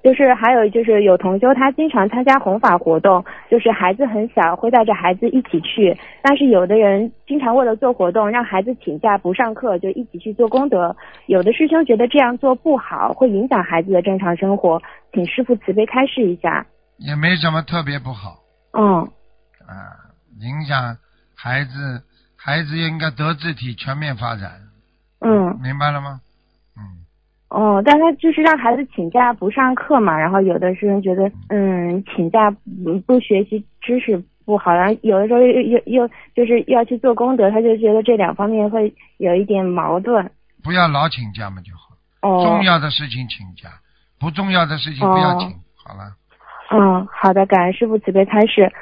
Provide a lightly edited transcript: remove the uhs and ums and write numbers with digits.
就是还有就是有同修他经常参加弘法活动，就是孩子很小会带着孩子一起去，但是有的人经常为了做活动让孩子请假不上课就一起去做功德，有的师兄觉得这样做不好，会影响孩子的正常生活，请师父慈悲开示一下。 也没什么特别不好。影响孩子应该德智体全面发展。明白了吗？ 但他就是让孩子请假不上课嘛，然后有的师兄觉得请假不学习知识不好，然后有的时候又就是要去做功德，他就觉得这两方面会有一点矛盾。 不要老请假嘛就好。重要的事情请假，不重要的事情不要请。好了。 好的，感恩师父慈悲开示。